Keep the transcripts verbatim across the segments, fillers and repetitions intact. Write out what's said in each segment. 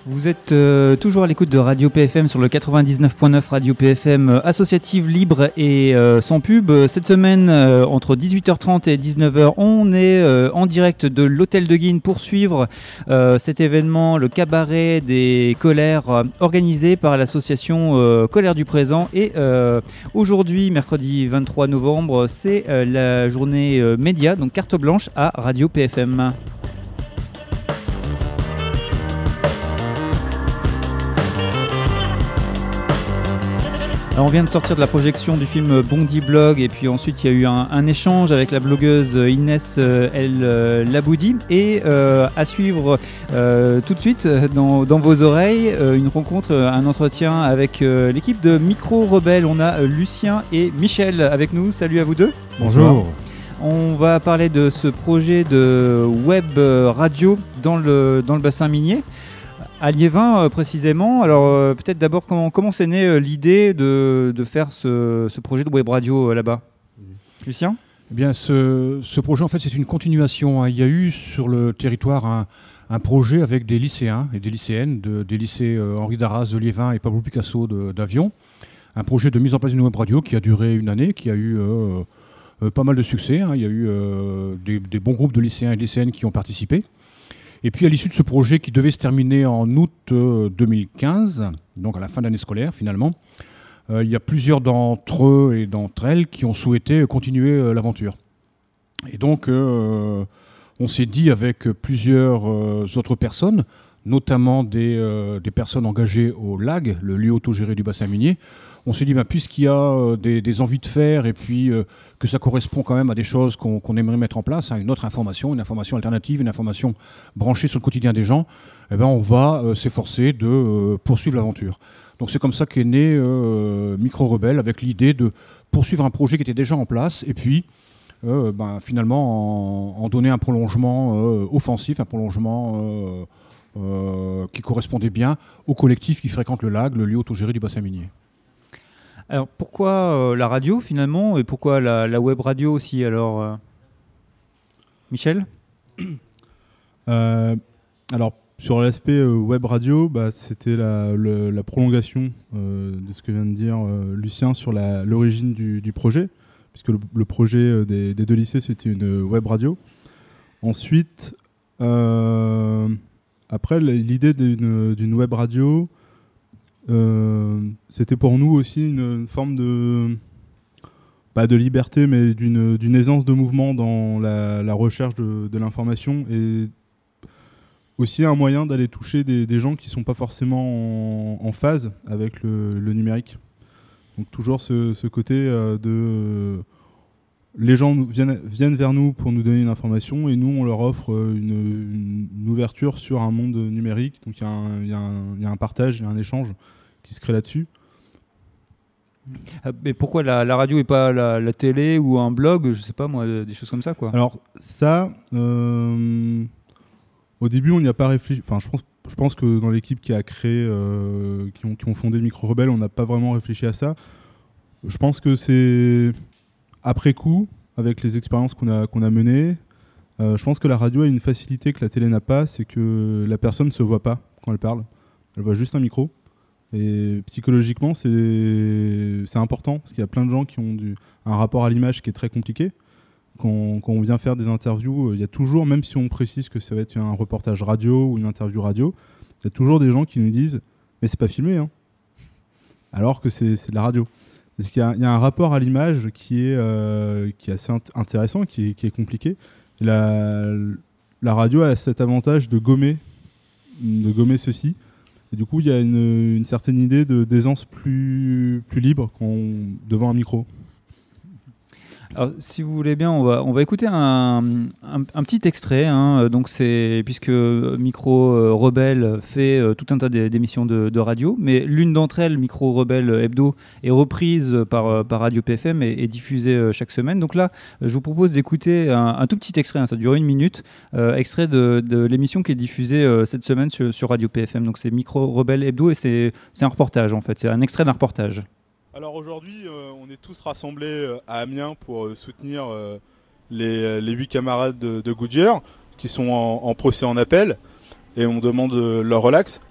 Vous êtes euh, toujours à l'écoute de Radio P F M sur le quatre-vingt-dix-neuf point neuf, Radio P F M euh, associative, libre et euh, sans pub. Cette semaine, euh, entre dix-huit heures trente et dix-neuf heures, on est euh, en direct de l'Hôtel de Guines pour suivre euh, cet événement, le cabaret des colères, euh, organisé par l'association euh, Colère du Présent. Et euh, aujourd'hui, mercredi vingt-trois novembre, c'est euh, la journée euh, média, donc carte blanche à Radio P F M. Alors on vient de sortir de la projection du film Bondi Blog et puis ensuite il y a eu un, un échange avec la blogueuse Inès El Laboudi et euh, à suivre euh, tout de suite dans, dans vos oreilles euh, une rencontre, un entretien avec euh, l'équipe de Micro Rebelle. On a Lucien et Michel avec nous. Salut à vous deux. Bonjour. On va parler de ce projet de web radio dans le, dans le bassin minier. À Liévin euh, précisément. Alors euh, peut-être d'abord comment, comment c'est né euh, l'idée de, de faire ce, ce projet de web radio euh, là-bas. Mmh. Lucien ? Eh bien, ce, ce projet en fait c'est une continuation. Hein. Il y a eu sur le territoire un, un projet avec des lycéens et des lycéennes de, des lycées euh, Henri Darras de Liévin et Pablo Picasso de, d'Avion. Un projet de mise en place d'une web radio qui a duré une année, qui a eu euh, euh, pas mal de succès. Hein. Il y a eu euh, des, des bons groupes de lycéens et de lycéennes qui ont participé. Et puis à l'issue de ce projet qui devait se terminer en août euh, deux mille quinze, donc à la fin de l'année scolaire finalement, euh, il y a plusieurs d'entre eux et d'entre elles qui ont souhaité continuer euh, l'aventure. Et donc euh, on s'est dit avec plusieurs euh, autres personnes, notamment des, euh, des personnes engagées au L A G, le lieu autogéré du bassin minier, on s'est dit, bah, puisqu'il y a euh, des, des envies de faire et puis euh, que ça correspond quand même à des choses qu'on, qu'on aimerait mettre en place, hein, une autre information, une information alternative, une information branchée sur le quotidien des gens, eh ben, on va euh, s'efforcer de euh, poursuivre l'aventure. Donc c'est comme ça qu'est né euh, Micro Rebelle, avec l'idée de poursuivre un projet qui était déjà en place et puis euh, ben, finalement en, en donner un prolongement euh, offensif, un prolongement euh, euh, qui correspondait bien au collectif qui fréquente le L A G, le lieu autogéré du bassin minier. Alors pourquoi euh, la radio finalement et pourquoi la, la web radio aussi alors euh... Michel ? euh, Alors sur l'aspect euh, web radio, bah, c'était la, le, la prolongation euh, de ce que vient de dire euh, Lucien sur la, l'origine du, du projet, puisque le, le projet euh, des, des deux lycées c'était une web radio. Ensuite, euh, après l'idée d'une, d'une web radio, Euh, c'était pour nous aussi une, une forme de pas de liberté mais d'une, d'une aisance de mouvement dans la, la recherche de, de l'information et aussi un moyen d'aller toucher des, des gens qui ne sont pas forcément en, en phase avec le, le numérique. Donc toujours ce, ce côté euh, de euh, les gens nous, viennent, viennent vers nous pour nous donner une information et nous on leur offre une, une, une ouverture sur un monde numérique. Donc il y, y, y a un partage, il y a un échange qui se crée là-dessus. Mais pourquoi la, la radio et pas la, la télé ou un blog, je sais pas moi, des choses comme ça quoi. Alors ça, euh, au début on n'y a pas réfléchi. Enfin je pense, je pense que dans l'équipe qui a créé, euh, qui, ont, qui ont fondé Micro Rebelle, on n'a pas vraiment réfléchi à ça. Je pense que c'est après coup, avec les expériences qu'on a, qu'on a menées, euh, je pense que la radio a une facilité que la télé n'a pas, c'est que la personne ne se voit pas quand elle parle. Elle voit juste un micro. Et psychologiquement, c'est, c'est important, parce qu'il y a plein de gens qui ont du, un rapport à l'image qui est très compliqué. Quand, quand on vient faire des interviews, il y a toujours, même si on précise que ça va être un reportage radio ou une interview radio, il y a toujours des gens qui nous disent « mais c'est pas filmé, hein !» alors que c'est, c'est de la radio. Parce qu'il y a, il y a un rapport à l'image qui est, euh, qui est assez int- intéressant, qui est, qui est compliqué. La, la radio a cet avantage de gommer, de gommer ceci. Et du coup, il y a une, une certaine idée de, d'aisance plus, plus libre qu'on, devant un micro. Alors, si vous voulez bien, on va, on va écouter un, un, un petit extrait. Hein. Donc c'est, puisque Micro euh, Rebelle fait euh, tout un tas d'émissions de, de radio, mais l'une d'entre elles, Micro Rebelle Hebdo, est reprise par, par Radio P F M et est diffusée euh, chaque semaine. Donc là, je vous propose d'écouter un, un tout petit extrait, hein, ça dure une minute, euh, extrait de, de l'émission qui est diffusée euh, cette semaine sur, sur Radio P F M. Donc c'est Micro Rebelle Hebdo et c'est, c'est un reportage en fait, c'est un extrait d'un reportage. Alors aujourd'hui, euh, on est tous rassemblés euh, à Amiens pour euh, soutenir euh, les, les huit camarades de, de Goodyear qui sont en, en procès en appel et on demande euh, leur relax.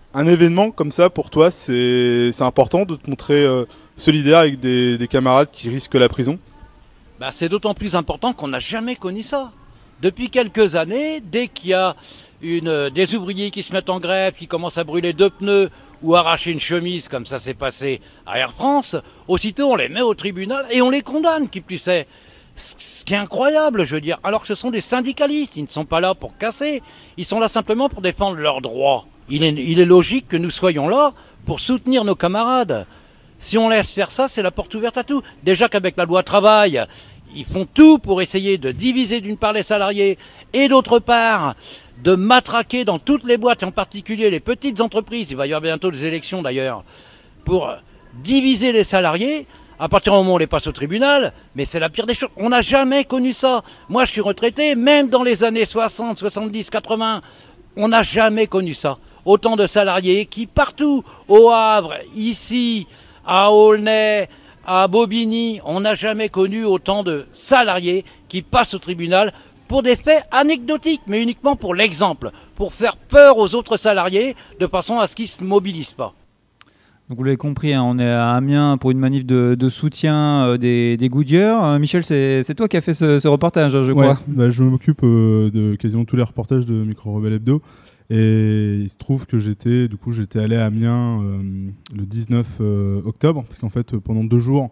un événement comme ça, pour toi, c'est, c'est important de te montrer euh, solidaire avec des, des camarades qui risquent la prison? Bah, c'est d'autant plus important qu'on n'a jamais connu ça. Depuis quelques années, dès qu'il y a une, des ouvriers qui se mettent en grève, qui commencent à brûler deux pneus ou arracher une chemise, comme ça s'est passé à Air France, aussitôt on les met au tribunal et on les condamne, qui plus est. Ce qui est incroyable, je veux dire, alors que ce sont des syndicalistes, ils ne sont pas là pour casser, ils sont là simplement pour défendre leurs droits. Il est, il est logique que nous soyons là pour soutenir nos camarades. Si on laisse faire ça, c'est la porte ouverte à tout. Déjà qu'avec la loi travail, ils font tout pour essayer de diviser d'une part les salariés et d'autre part de matraquer dans toutes les boîtes, et en particulier les petites entreprises, il va y avoir bientôt des élections d'ailleurs, pour diviser les salariés. À partir du moment où on les passe au tribunal, mais c'est la pire des choses. On n'a jamais connu ça. Moi, je suis retraité, même dans les années soixante, soixante-dix, quatre-vingts, on n'a jamais connu ça. Autant de salariés qui, partout, au Havre, ici, à Aulnay, à Bobigny, on n'a jamais connu autant de salariés qui passent au tribunal pour des faits anecdotiques, mais uniquement pour l'exemple, pour faire peur aux autres salariés, de façon à ce qu'ils ne se mobilisent pas. Donc vous l'avez compris, hein, on est à Amiens pour une manif de, de soutien euh, des, des Goodyear. Euh, Michel, c'est, c'est toi qui as fait ce, ce reportage, je ouais, crois. Bah, je m'occupe euh, de quasiment tous les reportages de Micro Rebelle Hebdo. Et il se trouve que j'étais, du coup, j'étais allé à Amiens euh, le dix-neuf euh, octobre, parce qu'en fait, pendant deux jours,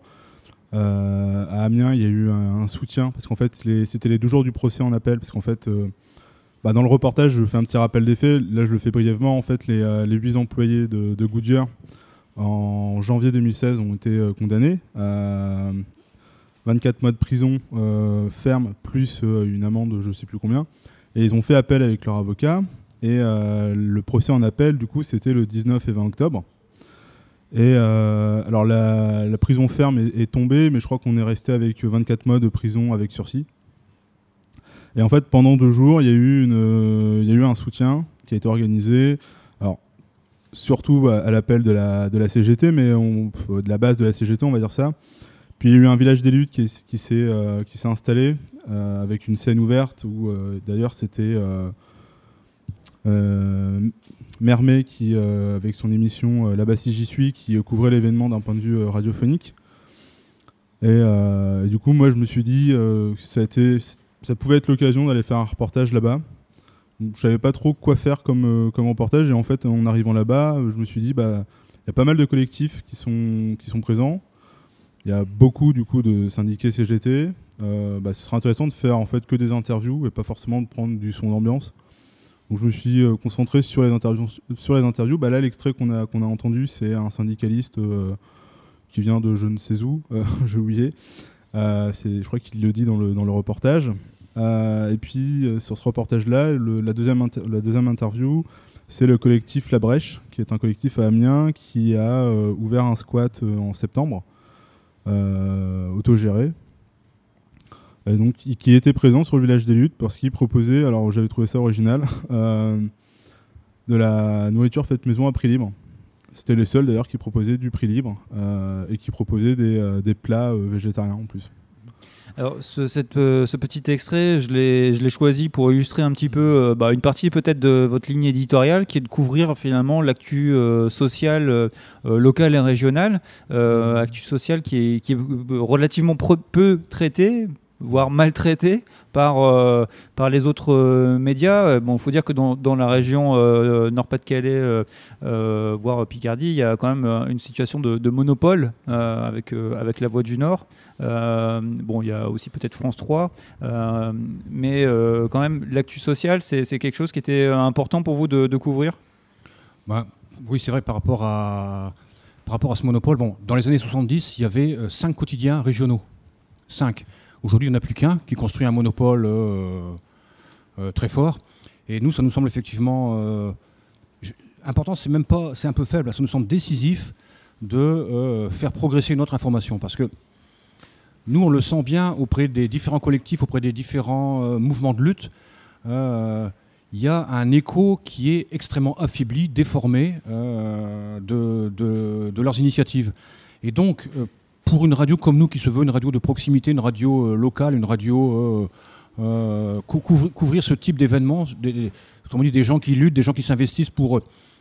euh, à Amiens, il y a eu un, un soutien, parce qu'en fait, les, c'était les deux jours du procès en appel, parce qu'en fait, euh, bah, dans le reportage, je fais un petit rappel des faits. Là, je le fais brièvement. En fait, les, euh, les huit employés de, de Goodyear, en janvier deux mille seize, ont été euh, condamnés à vingt-quatre mois de prison euh, ferme, plus euh, une amende, je ne sais plus combien. Et ils ont fait appel avec leur avocat. Et euh, le procès en appel, du coup, c'était le dix-neuf et vingt octobre. Et euh, alors, la, la prison ferme est, est tombée, mais je crois qu'on est resté avec vingt-quatre mois de prison avec sursis. Et en fait, pendant deux jours, il y a eu, une, euh, il y a eu un soutien qui a été organisé. Alors, surtout à l'appel de la, de la C G T, mais on, de la base de la C G T, on va dire ça. Puis il y a eu un village des luttes qui, qui, s'est, euh, qui s'est installé euh, avec une scène ouverte où euh, d'ailleurs c'était euh, euh, Mermet qui, euh, avec son émission euh, Là-bas si j'y suis, qui euh, couvrait l'événement d'un point de vue euh, radiophonique. Et, euh, et du coup, moi je me suis dit euh, que ça, a été, ça pouvait être l'occasion d'aller faire un reportage là-bas. Je savais pas trop quoi faire comme, euh, comme reportage, et en fait en arrivant là-bas, je me suis dit bah il y a pas mal de collectifs qui sont, qui sont présents. Il y a beaucoup du coup de syndiqués C G T. Euh, bah, ce serait intéressant de faire en fait que des interviews et pas forcément de prendre du son d'ambiance. Donc je me suis euh, concentré sur les interviews. Sur les interviews. Bah, là l'extrait qu'on a, qu'on a entendu, c'est un syndicaliste euh, qui vient de je ne sais où, euh, j'ai oublié. Euh, c'est, je crois qu'il le dit dans le, dans le reportage. Euh, et puis euh, sur ce reportage-là, le, la, deuxième inter- la deuxième interview, c'est le collectif La Brèche, qui est un collectif à Amiens qui a euh, ouvert un squat euh, en septembre, euh, autogéré, et donc qui était présent sur le village des luttes parce qu'il proposait, alors j'avais trouvé ça original, euh, de la nourriture faite maison à prix libre. C'était les seuls d'ailleurs qui proposaient du prix libre euh, et qui proposaient des, euh, des plats euh, végétariens en plus. Alors, ce, cette, euh, ce petit extrait, je l'ai, je l'ai choisi pour illustrer un petit peu euh, bah, une partie peut-être de votre ligne éditoriale, qui est de couvrir finalement l'actu euh, sociale, euh, locale et régionale, euh, actu sociale qui est, qui est relativement pre- peu traitée, voire maltraitée par, euh, par les autres euh, médias. Bon, il faut dire que dans, dans la région euh, Nord-Pas-de-Calais, euh, euh, voire Picardie, il y a quand même une situation de, de monopole euh, avec, euh, avec La Voix du Nord. Euh, bon, il y a aussi peut-être France trois, euh, mais euh, quand même, l'actu sociale, c'est, c'est quelque chose qui était important pour vous de, de couvrir ? Bah, oui, c'est vrai, par rapport à, par rapport à ce monopole. Bon, dans les années soixante-dix, il y avait euh, cinq quotidiens régionaux. Cinq. Aujourd'hui, il n'y en a plus qu'un qui construit un monopole euh, euh, très fort. Et nous, ça nous semble effectivement euh, je, important, c'est même pas, c'est un peu faible, ça nous semble décisif de euh, faire progresser notre information. Parce que nous, on le sent bien auprès des différents collectifs, auprès des différents euh, mouvements de lutte. Il euh, y a un écho qui est extrêmement affaibli, déformé euh, de, de, de leurs initiatives. Et donc, euh, pour une radio comme nous, qui se veut une radio de proximité, une radio euh, locale, une radio euh, euh, couvrir, couvrir ce type d'événements, des, des, des gens qui luttent, des gens qui s'investissent pour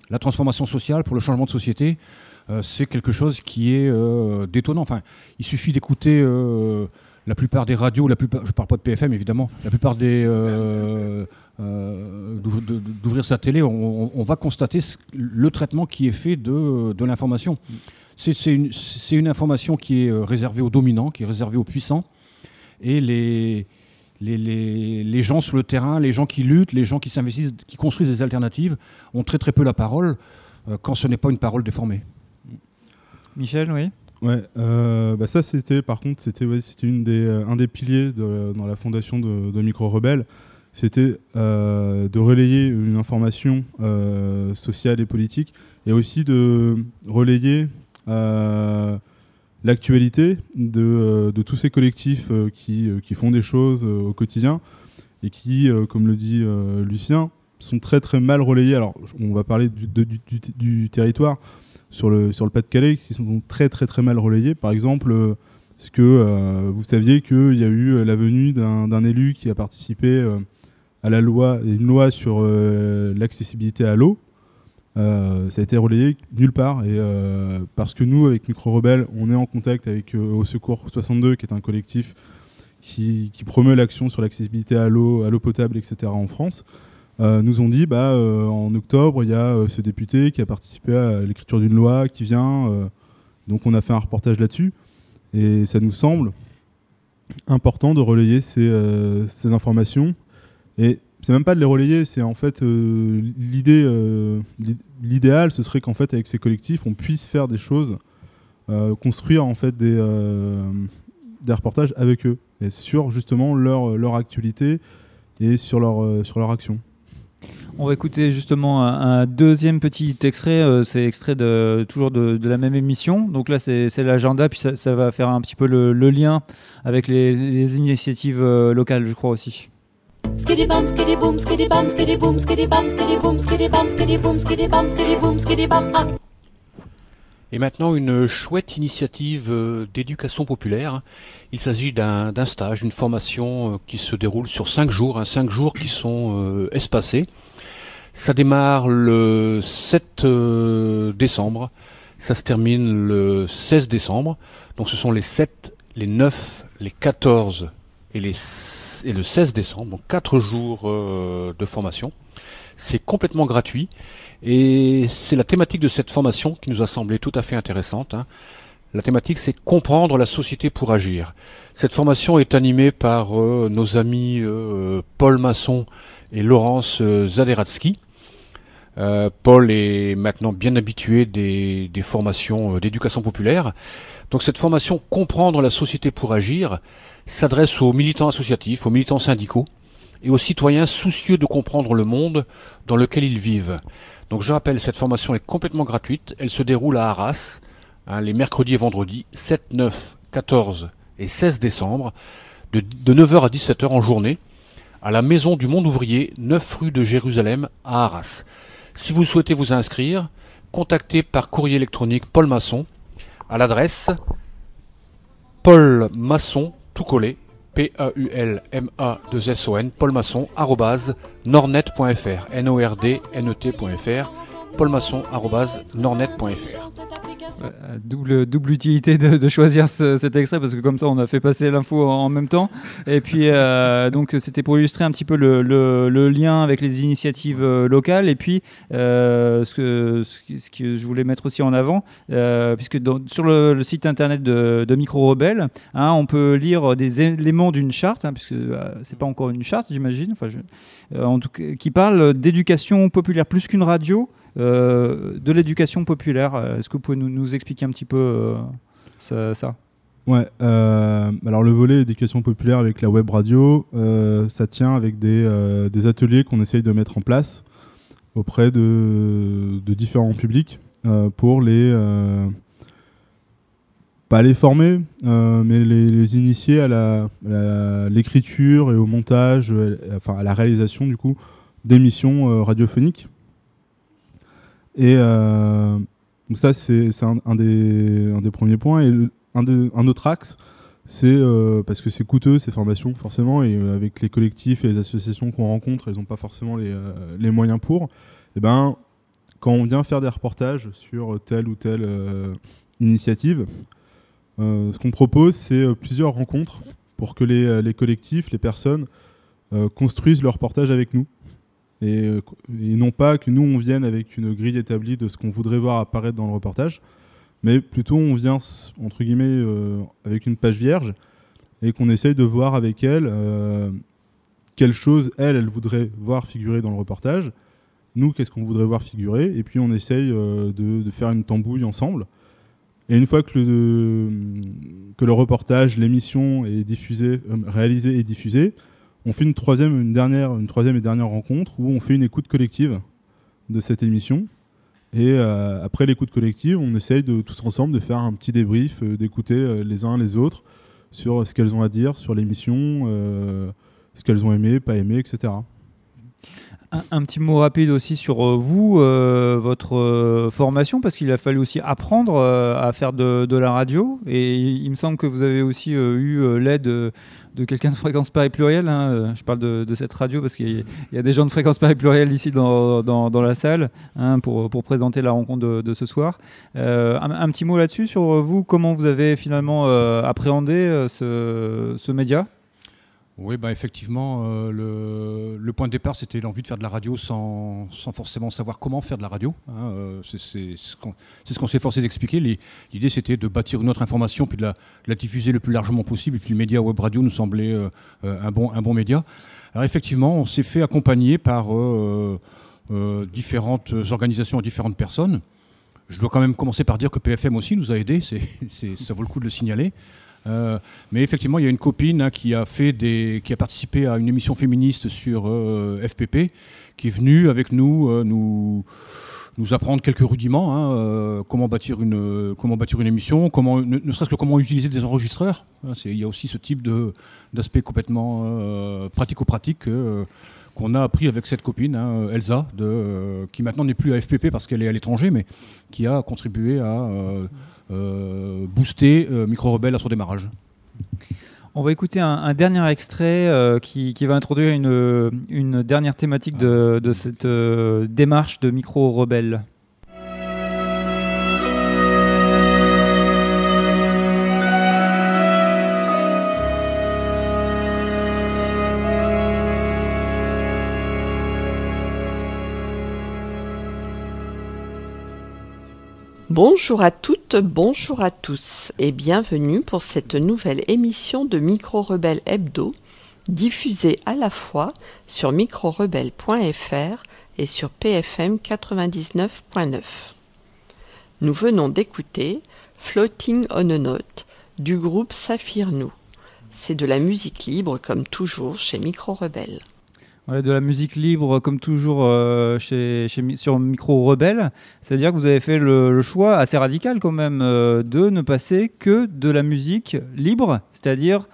la transformation sociale, pour le changement de société, euh, c'est quelque chose qui est euh, détonnant. Enfin, il suffit d'écouter euh, la plupart des radios, la plupart, je ne parle pas de P F M évidemment, la plupart des... Euh, euh, d'ouvrir sa télé, on, on va constater le traitement qui est fait de, de l'information. C'est, c'est, une, c'est une information qui est réservée aux dominants, qui est réservée aux puissants, et les... Les, les, les gens sur le terrain, les gens qui luttent, les gens qui s'investissent, qui construisent des alternatives, ont très très peu la parole euh, quand ce n'est pas une parole déformée. Michel, oui. Ouais, euh, bah ça c'était par contre c'était, ouais, c'était une des, euh, un des piliers de, dans la fondation de, de Micro Rebelle, c'était euh, de relayer une information euh, sociale et politique, et aussi de relayer euh, l'actualité de, euh, de tous ces collectifs euh, qui, euh, qui font des choses euh, au quotidien et qui, euh, comme le dit euh, Lucien, sont très très mal relayés. Alors on va parler du, de, du, du, du territoire sur le, sur le Pas-de-Calais, qui sont très très très mal relayés. Par exemple, euh, est-ce que euh, vous saviez qu'il y a eu la venue d'un, d'un élu qui a participé euh, à la loi, une loi sur euh, l'accessibilité à l'eau? Euh, ça a été relayé nulle part, et euh, parce que nous, avec Micro Rebelle, on est en contact avec euh, Au Secours soixante-deux, qui est un collectif qui, qui promeut l'action sur l'accessibilité à l'eau, à l'eau potable, et cetera en France. Euh, nous ont dit, bah, euh, en octobre, il y a euh, ce député qui a participé à l'écriture d'une loi qui vient, euh, donc on a fait un reportage là-dessus, et ça nous semble important de relayer ces, euh, ces informations. Et c'est même pas de les relayer, c'est en fait euh, l'idée, euh, l'idéal, ce serait qu'en fait avec ces collectifs, on puisse faire des choses, euh, construire en fait des, euh, des reportages avec eux, et sur justement leur, leur actualité et sur leur, euh, sur leur action. On va écouter justement un, un deuxième petit extrait, euh, c'est extrait de, toujours de, de la même émission. Donc là c'est, c'est l'agenda, puis ça, ça va faire un petit peu le, le lien avec les, les initiatives euh, locales, je crois aussi. Skiddy bum, skiddy boom, skiddy bum, skiddy boom, skiddy bum, skiddy boom, skiddy bum, skiddy boom, skiddy bum, skiddy boom, skiddy bum. Ah. Et maintenant, une chouette initiative euh, d'éducation populaire. Il s'agit d'un, d'un stage, une formation euh, qui se déroule sur cinq jours, hein, cinq jours qui sont euh, espacés. Ça démarre le sept euh, décembre, ça se termine le seize décembre. Donc ce sont les sept, les neuf, les quatorze et, les, et le seize décembre, donc quatre jours euh, de formation. C'est complètement gratuit. Et c'est la thématique de cette formation qui nous a semblé tout à fait intéressante. Hein. La thématique, c'est comprendre la société pour agir. Cette formation est animée par euh, nos amis euh, Paul Masson et Laurence euh, Zaderatsky. Euh, Paul est maintenant bien habitué des, des formations euh, d'éducation populaire. Donc cette formation comprendre la société pour agir s'adresse aux militants associatifs, aux militants syndicaux et aux citoyens soucieux de comprendre le monde dans lequel ils vivent. Donc je rappelle, cette formation est complètement gratuite, elle se déroule à Arras, hein, les mercredis et vendredis, sept, neuf, quatorze et seize décembre, de, de neuf heures à dix-sept heures en journée, à la Maison du Monde Ouvrier, neuf rue de Jérusalem à Arras. Si vous souhaitez vous inscrire, contactez par courrier électronique Paul Masson à l'adresse Paul Masson, tout collé, P A U L M A deux S O N, paulmasson, arrobase, nornet point f r, N O R D N E T point F R, paulmasson, arrobase, nornet point F R. Euh, double, double utilité de, de choisir ce, cet extrait, parce que comme ça on a fait passer l'info en, en même temps, et puis euh, donc c'était pour illustrer un petit peu le, le, le lien avec les initiatives euh, locales, et puis euh, ce, que, ce, ce que je voulais mettre aussi en avant, euh, puisque dans, sur le, le site internet de, de Micro Rebelle, hein, on peut lire des éléments d'une charte, hein, puisque euh, c'est pas encore une charte, j'imagine, enfin, je, euh, en tout cas, qui parle d'éducation populaire plus qu'une radio. Euh, de l'éducation populaire. Est-ce que vous pouvez nous, nous expliquer un petit peu euh, ça, ça Ouais, euh, alors le volet éducation populaire avec la web radio, euh, ça tient avec des, euh, des ateliers qu'on essaye de mettre en place auprès de, de différents publics euh, pour les... Euh, pas les former, euh, mais les, les initier à la, à la, l'écriture et au montage, euh, enfin à la réalisation du coup d'émissions euh, radiophoniques. Et euh, donc ça, c'est, c'est un, un, des, un des premiers points. Et le, un, de, un autre axe, c'est euh, parce que c'est coûteux, ces formations, forcément, et euh, avec les collectifs et les associations qu'on rencontre, ils n'ont pas forcément les, euh, les moyens pour. Et ben, quand on vient faire des reportages sur telle ou telle euh, initiative, euh, ce qu'on propose, c'est euh, plusieurs rencontres pour que les, les collectifs, les personnes euh, construisent leur reportage avec nous. Et, et non pas que nous, on vienne avec une grille établie de ce qu'on voudrait voir apparaître dans le reportage, mais plutôt on vient, entre guillemets, euh, avec une page vierge et qu'on essaye de voir avec elle euh, quelles choses, elle, elle voudrait voir figurer dans le reportage, nous, qu'est-ce qu'on voudrait voir figurer, et puis on essaye euh, de, de faire une tambouille ensemble. Et une fois que le, que le reportage, l'émission est diffusée, euh, réalisée et diffusée, on fait une troisième, une, dernière, une troisième et dernière rencontre où on fait une écoute collective de cette émission. Et euh, après l'écoute collective, on essaye de, tous ensemble de faire un petit débrief, euh, d'écouter euh, les uns les autres sur ce qu'elles ont à dire sur l'émission, euh, ce qu'elles ont aimé, pas aimé, et cetera. Un, un petit mot rapide aussi sur euh, vous, euh, votre euh, formation, parce qu'il a fallu aussi apprendre euh, à faire de, de la radio. Et il me semble que vous avez aussi euh, eu euh, l'aide euh, de quelqu'un de Fréquence Paris Pluriel. Hein. Je parle de, de cette radio parce qu'il y a, il y a des gens de Fréquence Paris Pluriel ici dans, dans, dans la salle hein, pour, pour présenter la rencontre de, de ce soir. Euh, un, un petit mot là-dessus sur vous, comment vous avez finalement euh, appréhendé euh, ce, ce média ? Oui, bah effectivement, euh, le, le point de départ, c'était l'envie de faire de la radio sans, sans forcément savoir comment faire de la radio. Hein, euh, c'est, c'est, c'est, ce qu'on, c'est ce qu'on s'est forcé d'expliquer. Les, l'idée, c'était de bâtir une autre information, puis de la, de la diffuser le plus largement possible. Et puis le média web radio nous semblait euh, un, bon, un bon média. Alors effectivement, on s'est fait accompagner par euh, euh, différentes organisations et différentes personnes. Je dois quand même commencer par dire que P F M aussi nous a aidés, c'est, c'est, ça vaut le coup de le signaler. Euh, mais effectivement, il y a une copine hein, qui a fait des, qui a participé à une émission féministe sur euh, F P P, qui est venue avec nous euh, nous nous apprendre quelques rudiments, hein, euh, comment bâtir une comment bâtir une émission, comment ne, ne serait-ce que comment utiliser des enregistreurs. Hein, c'est, il y a aussi ce type de d'aspect complètement euh, pratico-pratique euh, qu'on a appris avec cette copine, hein, Elsa, de, euh, qui maintenant n'est plus à F P P parce qu'elle est à l'étranger, mais qui a contribué à euh, Euh, booster euh, Micro Rebelle à son démarrage. On va écouter un, un dernier extrait euh, qui, qui va introduire une, une dernière thématique de, de cette euh, démarche de Micro Rebelle. Bonjour à toutes, bonjour à tous et bienvenue pour cette nouvelle émission de Micro Rebelle Hebdo, diffusée à la fois sur micro rebelle point f r et sur P F M quatre-vingt-dix-neuf point neuf. Nous venons d'écouter Floating on a Note du groupe Saphir Nou. C'est de la musique libre comme toujours chez Micro Rebelle. Voilà, de la musique libre comme toujours euh, chez, chez, sur Micro Rebelle. C'est-à-dire que vous avez fait le, le choix assez radical quand même euh, de ne passer que de la musique libre, c'est-à-dire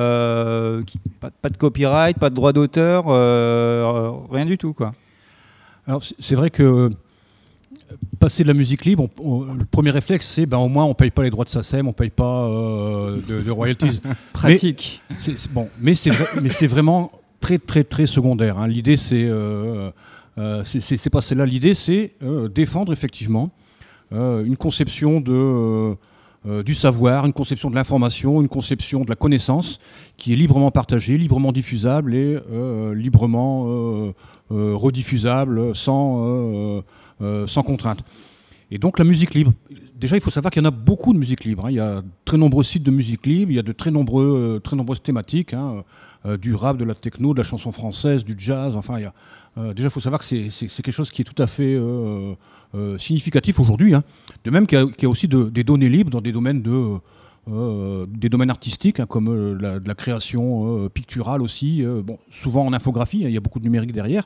euh, qui, pas, pas de copyright, pas de droit d'auteur, euh, rien du tout, quoi. Alors c'est, c'est vrai que passer de la musique libre, on, on, le premier réflexe c'est ben, au moins on ne paye pas les droits de S A C E M, on ne paye pas euh, de, de royalties. Pratique. Mais c'est, c'est, bon, mais c'est, mais c'est vraiment très très très secondaire. Hein. L'idée c'est, euh, euh, c'est, c'est, c'est pas celle-là. L'idée c'est euh, défendre effectivement euh, une conception de, euh, euh, du savoir, une conception de l'information, une conception de la connaissance qui est librement partagée, librement diffusable et euh, librement euh, euh, rediffusable sans, euh, euh, sans contrainte. Et donc la musique libre, déjà il faut savoir qu'il y en a beaucoup de musique libre. Hein. Il y a de très nombreux sites de musique libre, il y a de très, nombreux, euh, très nombreuses thématiques. Hein. Euh, du rap, de la techno, de la chanson française, du jazz, enfin, il y a, euh, déjà il faut savoir que c'est, c'est, c'est quelque chose qui est tout à fait euh, euh, significatif aujourd'hui, hein. De même qu'il y a, qu'il y a aussi de, des données libres dans des domaines, de, euh, des domaines artistiques, hein, comme euh, la, de la création euh, picturale aussi, euh, bon, souvent en infographie, hein, il y a beaucoup de numérique derrière.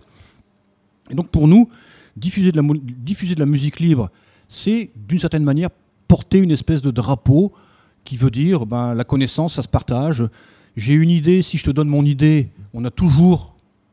Et donc pour nous, diffuser de la, diffuser de la musique libre, c'est d'une certaine manière porter une espèce de drapeau qui veut dire ben, la connaissance, ça se partage. J'ai une idée, si je te donne mon idée, on a toujours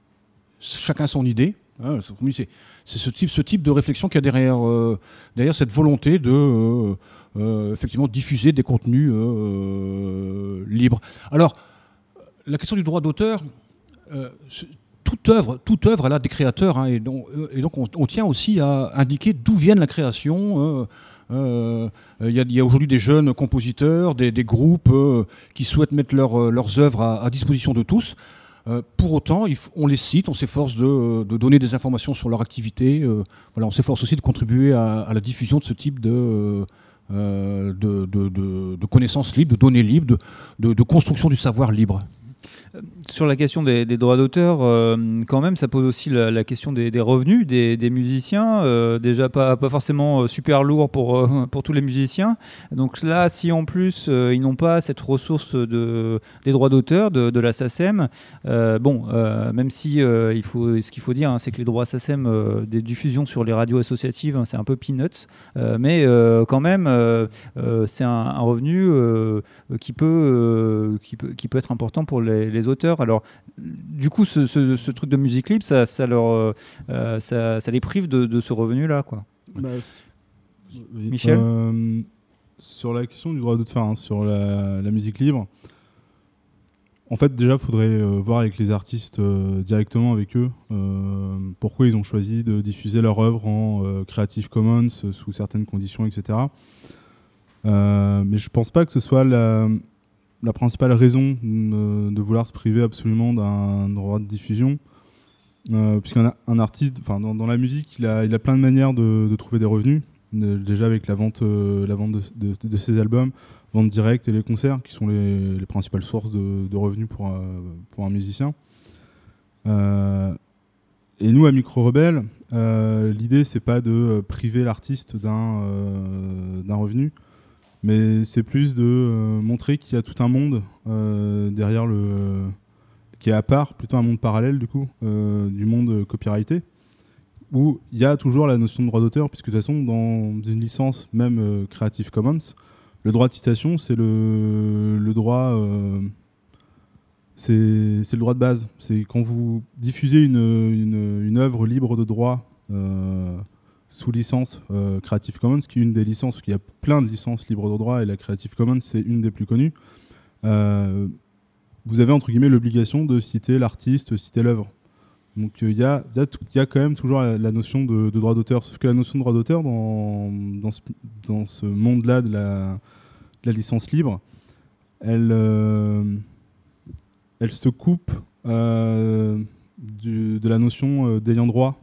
chacun son idée. Hein, c'est c'est ce, type, ce type de réflexion qu'il y a derrière, euh, derrière cette volonté de euh, euh, effectivement diffuser des contenus euh, libres. Alors, la question du droit d'auteur, euh, tout toute œuvre, toute œuvre, elle a des créateurs, hein, et donc, et donc on, on tient aussi à indiquer d'où viennent la création. Euh, euh, il y a, il y a aujourd'hui des jeunes compositeurs, des, des groupes euh, qui souhaitent mettre leur, leurs œuvres à, à disposition de tous. Euh, pour autant, il f- on les cite, on s'efforce de, de donner des informations sur leur activité. Euh, voilà, on s'efforce aussi de contribuer à, à la diffusion de ce type de, euh, de, de, de, de connaissances libres, de données libres, de, de, de construction du savoir libre. Sur la question des, des droits d'auteur, euh, quand même, ça pose aussi la, la question des, des revenus des, des musiciens. Euh, déjà, pas, pas forcément super lourd pour, euh, pour tous les musiciens. Donc là, si en plus, euh, ils n'ont pas cette ressource de, des droits d'auteur de, de la SACEM, euh, bon, euh, même si euh, il faut, ce qu'il faut dire, hein, c'est que les droits SACEM euh, des diffusions sur les radios associatives, hein, c'est un peu peanuts. Euh, mais euh, quand même, euh, euh, c'est un, un revenu euh, qui, peut, euh, qui, peut, qui peut être important pour les, les auteurs. Alors, du coup, ce, ce, ce truc de musique libre, ça, ça, leur, euh, ça, ça les prive de, de ce revenu-là, quoi. Bah, oui. Michel euh, sur la question du droit d'auteur, hein, sur la, la musique libre, en fait, déjà, il faudrait euh, voir avec les artistes euh, directement avec eux euh, pourquoi ils ont choisi de diffuser leur œuvre en euh, Creative Commons euh, sous certaines conditions, et cetera. Euh, mais je pense pas que ce soit la la principale raison de, de vouloir se priver absolument d'un droit de diffusion, euh, puisqu'un un artiste, enfin dans, dans la musique, il a, il a plein de manières de, de trouver des revenus. De, déjà avec la vente, euh, la vente de, de, de ses albums, vente directe et les concerts, qui sont les, les principales sources de, de revenus pour, euh, pour un musicien. Euh, et nous, à Micro Rebelle, euh, l'idée c'est pas de priver l'artiste d'un euh, d'un revenu, mais c'est plus de euh, montrer qu'il y a tout un monde euh, derrière le... Euh, qui est à part, plutôt un monde parallèle du coup, euh, du monde copyrighté, où il y a toujours la notion de droit d'auteur, puisque de toute façon, dans une licence, même euh, Creative Commons, le droit de citation, c'est le, le droit... Euh, c'est, c'est le droit de base. C'est quand vous diffusez une, une, une œuvre libre de droit... Euh, sous licence euh, Creative Commons, qui est une des licences, parce qu'il y a plein de licences libres de droit, et la Creative Commons, c'est une des plus connues. Euh, vous avez, entre guillemets, l'obligation de citer l'artiste, citer l'œuvre. Donc il euh, y, a, y, a y a quand même toujours la, la notion de, de droit d'auteur, sauf que la notion de droit d'auteur, dans, dans, ce, dans ce monde-là de la, de la licence libre, elle, euh, elle se coupe euh, du, de la notion euh, d'ayant droit,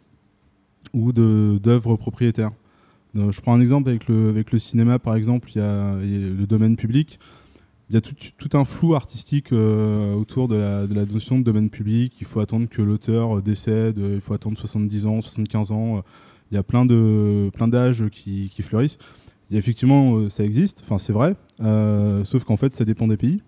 ou de, d'œuvres propriétaires. Donc, je prends un exemple avec le, avec le cinéma, par exemple, il y a, il y a le domaine public. Il y a tout, tout un flou artistique euh, autour de la, de la notion de domaine public. Il faut attendre que l'auteur décède, il faut attendre soixante-dix ans, soixante-quinze ans. Il y a plein, de, plein d'âges qui, qui fleurissent. Et effectivement, ça existe, enfin c'est vrai, euh, sauf qu'en fait, ça dépend des pays.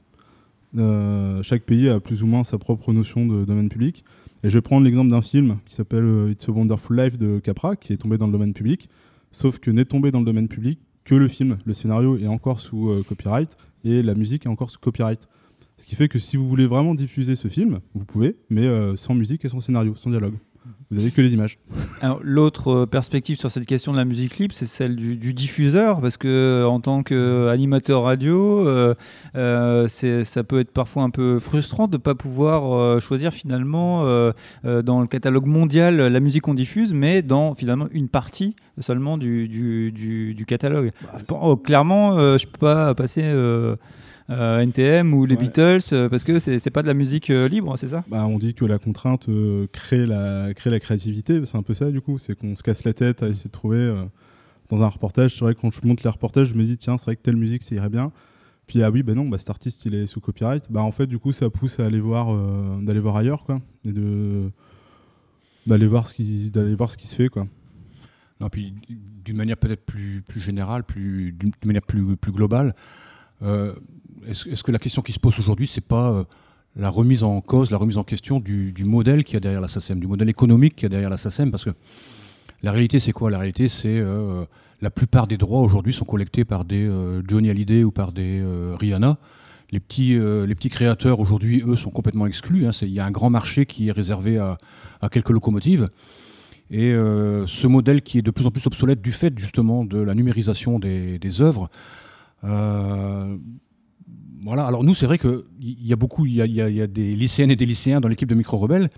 Euh, chaque pays a plus ou moins sa propre notion de domaine public. Et je vais prendre l'exemple d'un film qui s'appelle euh, It's a Wonderful Life de Capra, qui est tombé dans le domaine public, sauf que n'est tombé dans le domaine public que le film. Le scénario est encore sous euh, copyright et la musique est encore sous copyright. Ce qui fait que si vous voulez vraiment diffuser ce film, vous pouvez, mais euh, sans musique et sans scénario, sans dialogue. Vous n'avez que les images. Alors, l'autre euh, perspective sur cette question de la musique libre, c'est celle du, du diffuseur, parce que euh, en tant qu'animateur radio, euh, euh, c'est, ça peut être parfois un peu frustrant de ne pas pouvoir euh, choisir finalement euh, euh, dans le catalogue mondial la musique qu'on diffuse, mais dans finalement une partie seulement du, du, du, du catalogue. Bah, pense, oh, clairement, euh, je ne peux pas passer... Euh, Euh, N T M ou les ouais. Beatles euh, parce que c'est, c'est pas de la musique euh, libre, c'est ça? Bah, on dit que la contrainte euh, crée, la, crée la créativité, c'est un peu ça du coup, c'est qu'on se casse la tête à essayer de trouver euh, dans un reportage. C'est vrai que quand je monte les reportages, je me dis tiens, c'est vrai que telle musique ça irait bien, puis ah oui bah non, bah, cet artiste il est sous copyright, bah en fait du coup ça pousse à aller voir, euh, d'aller voir ailleurs quoi, et de, d'aller, voir ce qui, d'aller voir ce qui se fait quoi. Non, puis d'une manière peut-être plus, plus générale, plus, d'une manière plus, plus globale, euh, est-ce, est-ce que la question qui se pose aujourd'hui, c'est pas euh, la remise en cause, la remise en question du, du modèle qu'il y a derrière la SACEM, du modèle économique qu'il y a derrière la SACEM? Parce que la réalité, c'est quoi? La réalité, c'est euh, la plupart des droits aujourd'hui sont collectés par des euh, Johnny Hallyday ou par des euh, Rihanna. Les petits, euh, les petits créateurs aujourd'hui, eux, sont complètement exclus. Hein. Il y a un grand marché qui est réservé à, à quelques locomotives. Et euh, ce modèle qui est de plus en plus obsolète du fait justement de la numérisation des, des œuvres. Euh, Voilà. Alors nous, c'est vrai qu'il y a beaucoup, il y a, y a, y a des lycéennes et des lycéens dans l'équipe de Micro Rebelle.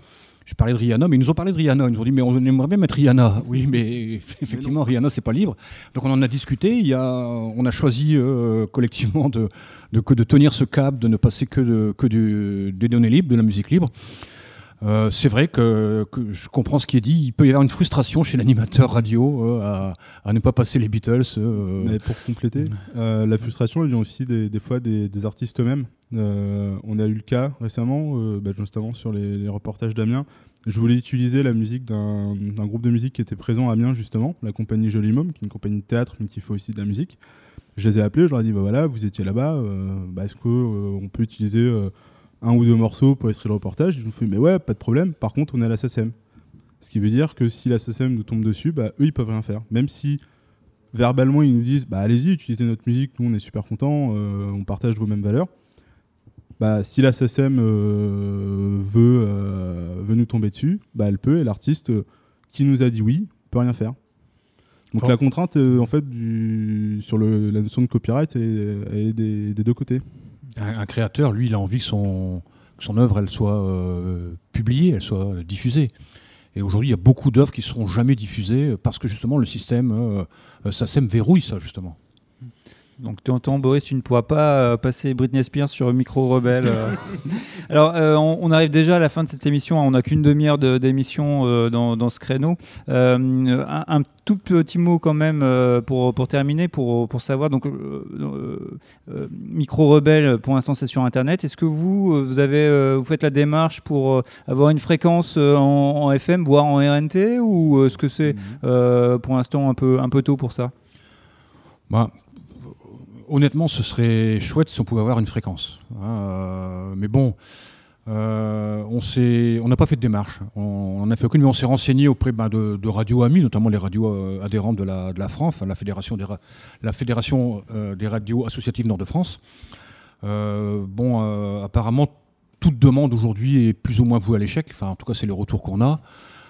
je parlais de Rihanna, mais ils nous ont parlé de Rihanna. Ils nous ont dit, mais on aimerait bien mettre Rihanna. Oui, mais effectivement, mais Rihanna, c'est pas libre. Donc on en a discuté. Il y a, on a choisi euh, collectivement de, de, de tenir ce cap, de ne passer que, de, que du, des données libres, de la musique libre. Euh, c'est vrai que, que je comprends ce qui est dit. Il peut y avoir une frustration chez l'animateur radio euh, à, à ne pas passer les Beatles. Euh. Mais pour compléter, euh, la frustration elle vient aussi des, des fois des, des artistes eux-mêmes. Euh, on a eu le cas récemment, euh, bah, justement sur les, les reportages d'Amiens. Je voulais utiliser la musique d'un, d'un groupe de musique qui était présent à Amiens justement, la compagnie Joli Môme, qui est une compagnie de théâtre mais qui fait aussi de la musique. Je les ai appelés, je leur ai dit bah voilà, vous étiez là-bas, euh, bah, est-ce qu'on euh, peut utiliser euh, un ou deux morceaux pour extraire le reportage? Ils ont fait mais ouais, pas de problème. Par contre, on est à la S A C E M. Ce qui veut dire que si la S A C E M nous tombe dessus, bah, eux ils peuvent rien faire. Même si verbalement ils nous disent bah allez-y, utilisez notre musique, nous on est super contents, euh, on partage vos mêmes valeurs. Bah, si la S A C E M euh, veut, euh, veut nous tomber dessus, bah, elle peut, et l'artiste euh, qui nous a dit oui peut rien faire. Donc oh. la contrainte euh, en fait, du, sur le, la notion de copyright, elle est, elle est des, des deux côtés. Un, un créateur, lui, il a envie que son, que son œuvre elle soit euh, publiée, elle soit diffusée. Et aujourd'hui, il y a beaucoup d'œuvres qui ne seront jamais diffusées parce que justement le système euh, S A C E M verrouille ça justement. Donc tu entends, Boris, tu ne pourras pas euh, passer Britney Spears sur Micro Rebelle. Euh. Alors euh, on, on arrive déjà à la fin de cette émission, hein, on n'a qu'une demi-heure de, d'émission euh, dans, dans ce créneau. Euh, un, un tout petit mot quand même euh, pour, pour terminer, pour, pour savoir, donc euh, euh, Micro Rebelle, pour l'instant c'est sur Internet. Est-ce que vous, vous, avez, euh, vous faites la démarche pour euh, avoir une fréquence euh, en, en F M, voire en R N T, ou est-ce que c'est euh, pour l'instant un peu, un peu tôt pour ça? Bah. Honnêtement, ce serait chouette si on pouvait avoir une fréquence. Euh, mais bon, euh, on s'est, on n'a pas fait de démarche. On n'a fait aucune, mais on s'est renseigné auprès ben, de, de radios amies, notamment les radios euh, adhérentes de la, de la F R A N F, la fédération des, ra- la fédération euh, des radios associatives Nord-de-France. Euh, bon, euh, apparemment, toute demande aujourd'hui est plus ou moins vouée à l'échec. Enfin, en tout cas, c'est le retour qu'on a.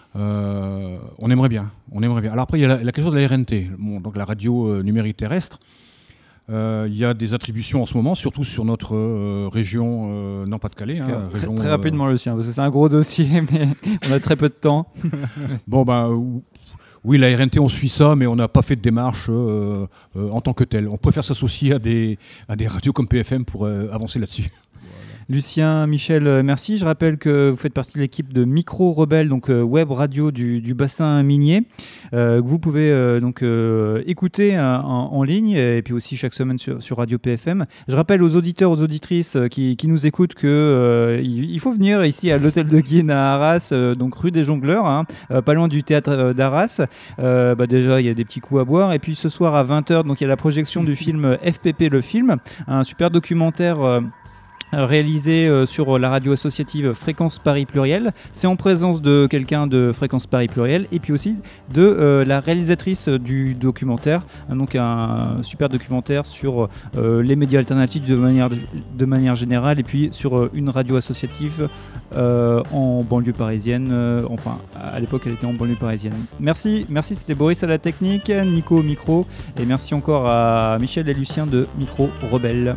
Euh, on aimerait bien, on aimerait bien. Alors après, il y a la, la question de la R N T, bon, donc la radio euh, numérique terrestre. Il euh, y a des attributions en ce moment, surtout sur notre euh, région euh, Nord-Pas-de-Calais. Hein, très, région, très rapidement euh... le sien, parce que c'est un gros dossier, mais on a très peu de temps. Bon, ben, oui, la R N T, on suit ça, mais on n'a pas fait de démarche euh, euh, en tant que telle. On préfère s'associer à des, à des radios comme P F M pour euh, avancer là-dessus. Lucien, Michel, merci. Je rappelle que vous faites partie de l'équipe de Micro Rebelle, donc euh, web radio du, du bassin minier, euh, que vous pouvez euh, donc euh, écouter euh, en, en ligne et puis aussi chaque semaine sur, sur Radio P F M. Je rappelle aux auditeurs, aux auditrices euh, qui, qui nous écoutent que euh, il, il faut venir ici à l'hôtel de Guine à Arras, euh, donc rue des Jongleurs, hein, euh, pas loin du théâtre d'Arras. Euh, bah déjà, il y a des petits coups à boire. Et puis ce soir à vingt heures, donc il y a la projection du film F P P le film, un super documentaire. Euh, réalisé euh, sur la radio associative Fréquence Paris Pluriel. C'est en présence de quelqu'un de Fréquence Paris Pluriel et puis aussi de euh, la réalisatrice du documentaire, hein, donc un super documentaire sur euh, les médias alternatifs de manière, de manière générale et puis sur euh, une radio associative euh, en banlieue parisienne, euh, enfin à l'époque elle était en banlieue parisienne. Merci, merci, c'était Boris à la technique, Nico au micro et merci encore à Michel et Lucien de Micro Rebelle.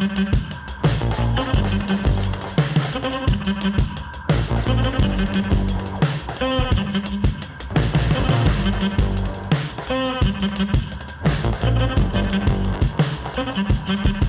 Thank you.